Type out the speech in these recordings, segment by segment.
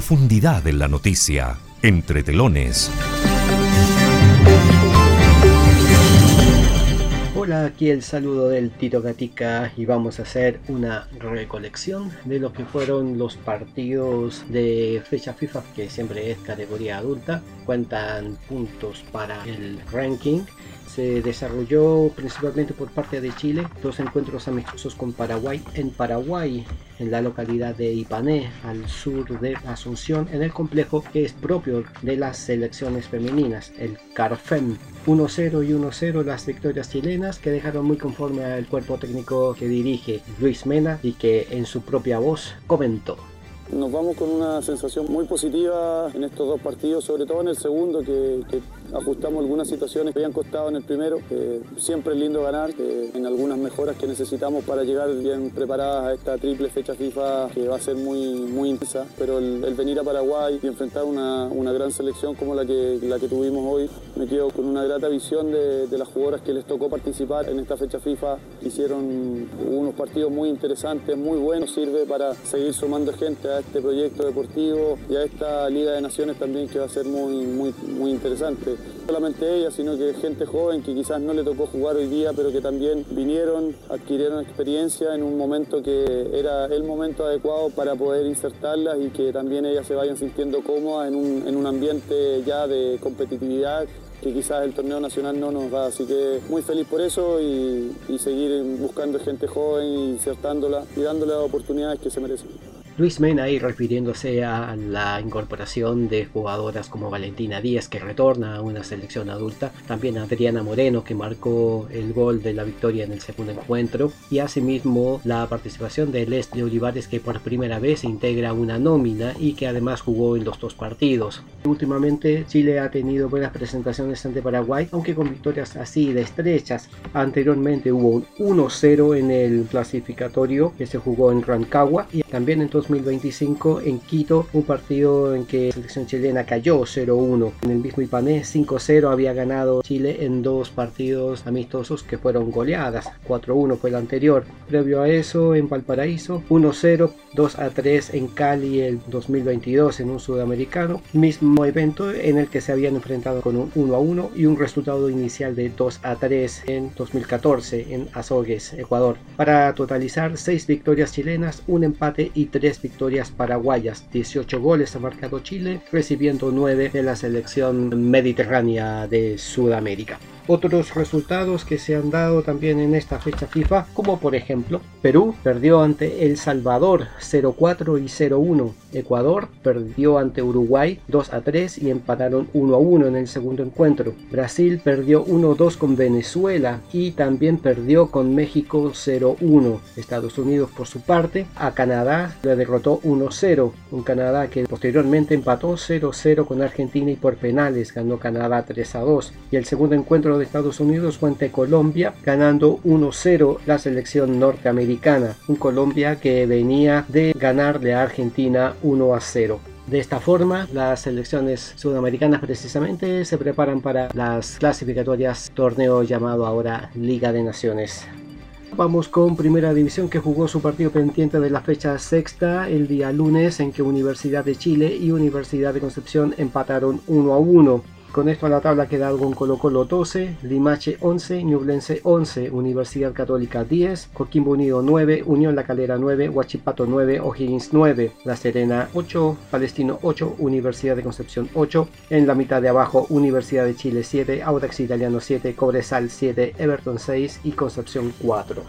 profundidad en la noticia, Entre Telones. Hola, aquí el saludo del Tito Gatica y vamos a hacer una recolección de lo que fueron los partidos de fecha FIFA, que siempre es categoría adulta. Cuentan puntos para el ranking. Se desarrolló principalmente por parte de Chile, dos encuentros amistosos con Paraguay en Paraguay, en la localidad de Ipané, al sur de Asunción, en el complejo que es propio de las selecciones femeninas, el Carfem. 1-0 y 1-0 las victorias chilenas, que dejaron muy conforme al cuerpo técnico que dirige Luis Mena y que en su propia voz comentó. Nos vamos con una sensación muy positiva en estos dos partidos, sobre todo en el segundo, que ajustamos algunas situaciones que habían costado en el primero. Siempre es lindo ganar, en algunas mejoras que necesitamos para llegar bien preparadas a esta triple fecha FIFA, que va a ser muy intensa, pero el venir a Paraguay y enfrentar una gran selección como la que tuvimos hoy, me quedo con una grata visión de las jugadoras que les tocó participar en esta fecha FIFA. Hicieron unos partidos muy interesantes, muy buenos, sirve para seguir sumando gente a este proyecto deportivo y a esta Liga de Naciones también, que va a ser muy interesante. No solamente ella, sino que gente joven que quizás no le tocó jugar hoy día, pero que también vinieron, adquirieron experiencia en un momento que era el momento adecuado para poder insertarlas y que también ellas se vayan sintiendo cómodas en un ambiente ya de competitividad que quizás el torneo nacional no nos da. Así que muy feliz por eso y seguir buscando gente joven, insertándola y dándole las oportunidades que se merecen. Luis Mena, ahí refiriéndose a la incorporación de jugadoras como Valentina Díaz, que retorna a una selección adulta, también Adriana Moreno, que marcó el gol de la victoria en el segundo encuentro, y asimismo la participación de Leslie Olivares, que por primera vez integra una nómina y que además jugó en los dos partidos. Últimamente Chile ha tenido buenas presentaciones ante Paraguay, aunque con victorias así de estrechas. Anteriormente hubo un 1-0 en el clasificatorio que se jugó en Rancagua, y también en 2025 en Quito, un partido en que la selección chilena cayó 0-1. En el mismo Ipané, 5-0 había ganado Chile en dos partidos amistosos que fueron goleadas. 4-1 fue el anterior. Previo a eso, en Valparaíso, 1-0, 2-3 en Cali el 2022 en un sudamericano. Mismo evento en el que se habían enfrentado con un 1-1 y un resultado inicial de 2-3 en 2014 en Azogues, Ecuador. Para totalizar 6 victorias chilenas, un empate y 3 victorias paraguayas. 18 goles ha marcado Chile, recibiendo 9 de la selección mediterránea de Sudamérica. Otros resultados que se han dado también en esta fecha FIFA, como por ejemplo Perú perdió ante El Salvador 0-4 y 0-1. Ecuador perdió ante Uruguay 2-3 y empataron 1-1 en el segundo encuentro. Brasil perdió 1-2 con Venezuela y también perdió con México 0-1. Estados Unidos, por su parte, a Canadá le derrotó 1-0. Un Canadá que posteriormente empató 0-0 con Argentina y por penales ganó Canadá 3-2. Y el segundo encuentro de Estados Unidos fue ante Colombia, ganando 1-0 la selección norteamericana. Un Colombia que venía de ganarle a Argentina 1-0. De esta forma, las selecciones sudamericanas precisamente se preparan para las clasificatorias, torneo llamado ahora Liga de Naciones. Vamos con Primera División, que jugó su partido pendiente de la fecha sexta el día lunes, en que Universidad de Chile y Universidad de Concepción empataron 1-1. Con esto la tabla queda con Colo-Colo 12, Limache 11, Ñublense 11, Universidad Católica 10, Coquimbo Unido 9, Unión La Calera 9, Huachipato 9, O'Higgins 9, La Serena 8, Palestino 8, Universidad de Concepción 8, en la mitad de abajo Universidad de Chile 7, Audax Italiano 7, Cobresal 7, Everton 6 y Concepción 4.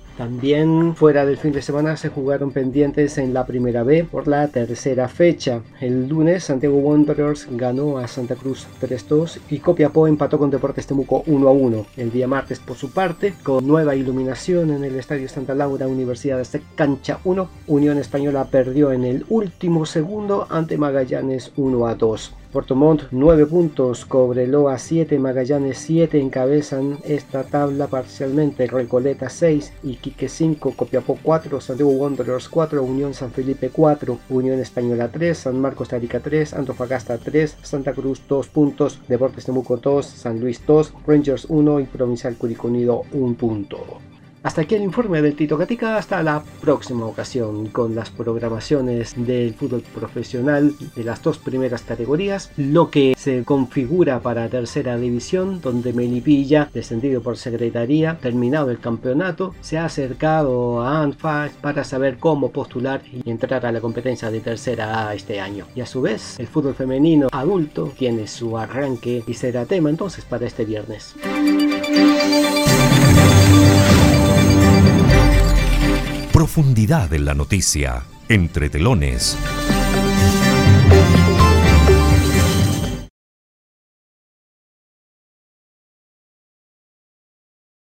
También fuera del fin de semana se jugaron pendientes en la Primera B por la tercera fecha. El lunes Santiago Wanderers ganó a Santa Cruz 3-2 y Copiapó empató con Deportes Temuco 1-1. El día martes, por su parte, con nueva iluminación en el Estadio Santa Laura, Universidad de Cancha 1, Unión Española perdió en el último segundo ante Magallanes 1-2. Puerto Montt 9 puntos, Cobreloa 7, Magallanes 7 encabezan esta tabla parcialmente, Recoleta 6, Iquique 5, Copiapó 4, Santiago Wanderers 4, Unión San Felipe 4, Unión Española 3, San Marcos Arica 3, Antofagasta 3, Santa Cruz 2 puntos, Deportes Temuco 2, San Luis 2, Rangers 1 y Provincial Curicó Unido 1 punto. Hasta aquí el informe del Tito Gatica, hasta la próxima ocasión con las programaciones del fútbol profesional de las dos primeras categorías, lo que se configura para tercera división, donde Melipilla, descendido por Secretaría, terminado el campeonato, se ha acercado a ANFA para saber cómo postular y entrar a la competencia de tercera A este año. Y a su vez, el fútbol femenino adulto tiene su arranque y será tema entonces para este viernes. Profundidad en la noticia, entre telones.